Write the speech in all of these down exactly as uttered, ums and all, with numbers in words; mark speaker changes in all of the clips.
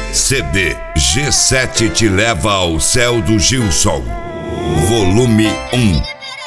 Speaker 1: C D G sete te leva ao céu do Gilson, volume um.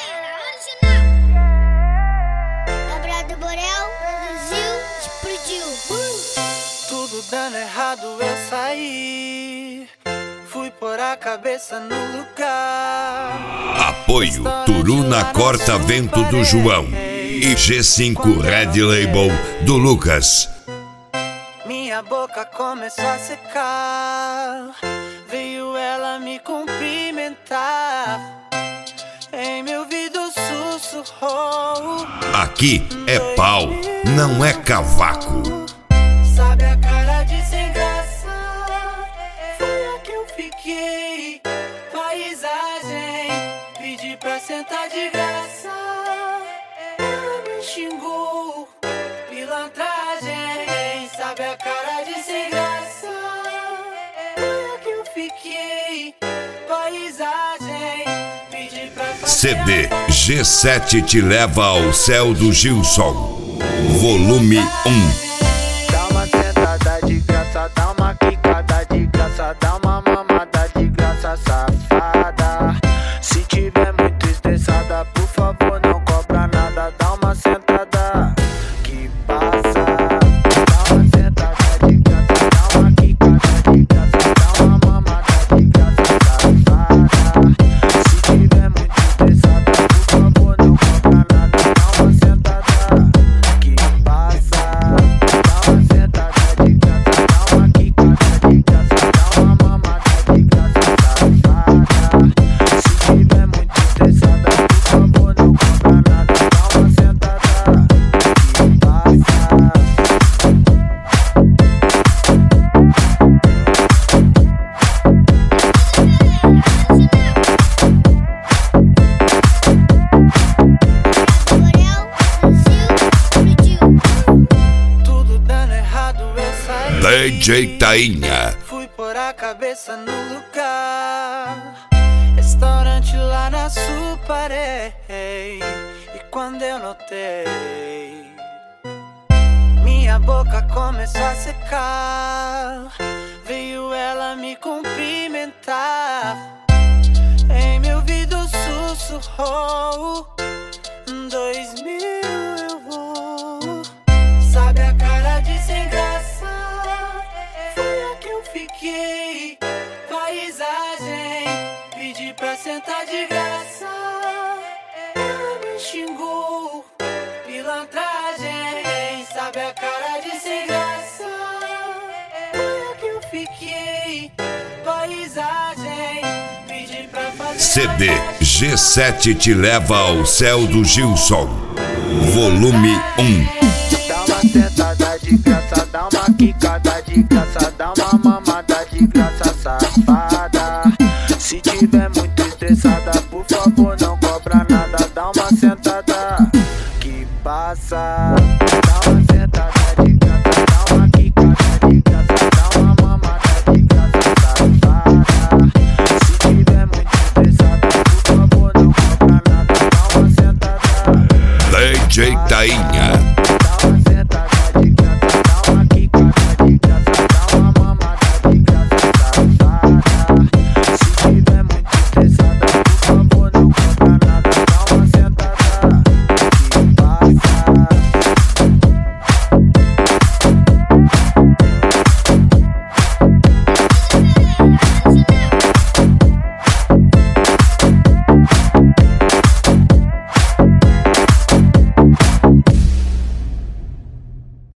Speaker 2: Labrado Borel, produziu, explodiu. Uh!
Speaker 3: Tudo dando errado, eu saí. Fui pôr a cabeça no lugar.
Speaker 1: Apoio Turuna Corta Vento do João e G cinco Red Label do Lucas.
Speaker 3: Minha boca começou a secar. Veio ela me cumprimentar. Em meu ouvido sussurrou:
Speaker 1: aqui é pau, não é cavaco.
Speaker 3: sabe a cara de sem graça? Foi a que eu fiquei. Paisagem, pedi pra sentar de graça. Ela me xingou, pilantragem. Sabe a cara de sem graça? Foi a que eu fiquei. Paisagem, pedi pra
Speaker 1: C D G sete te leva ao céu do Gilson, volume um.
Speaker 3: Dá uma sentada de graça, dá uma quicada de graça, dá uma mamada de graça, safada. Se tiver muito estressada, por favor não cobra nada. Dá uma sentada que passa. Dá uma sentada de graça, dá uma quicada de graça, dá uma mamada de graça, safada. Se tiver muito estressada, por favor não cobra nada. Dá uma sentada que passa. Dá uma sentada de graça, dá uma quicada de graça, dá uma mamada de graça, safada. Se tiver muito estressada, por favor não cobra nada. Dá uma sentada que passa.
Speaker 2: Borel, produziu, explodiu.
Speaker 3: Tudo dando errado, eu saí.
Speaker 1: D J Tainha.
Speaker 3: Fui pôr a cabeça no lugar. Restaurante lá na Suparé. E quando eu notei, minha boca começou a secar. Veio ela me cumprimentar. Em meu ouvido sussurrou: dois mil eu vou. Sabe a cara de sem graça? Foi a que eu fiquei. Paisagem, pedi pra sentar de graça. Ela me xingou, pilantragem. Sabe a cara de sem graça? Foi a que eu fiquei. Paisagem, pedi pra fazer
Speaker 1: C D G sete te leva ao céu do Gilson, volume um.
Speaker 3: Dá uma sentada de graça, dá uma quicada de graça, dá uma mamada de graça, safada. Se tiver muito estressada, por favor não cobra nada. Dá uma sentada que passa. Dá uma sentada de graça, dá uma quicada de graça, dá uma mamada de graça, safada. Se tiver muito estressada, por favor não cobra nada. Dá uma sentada
Speaker 1: D J Tainha.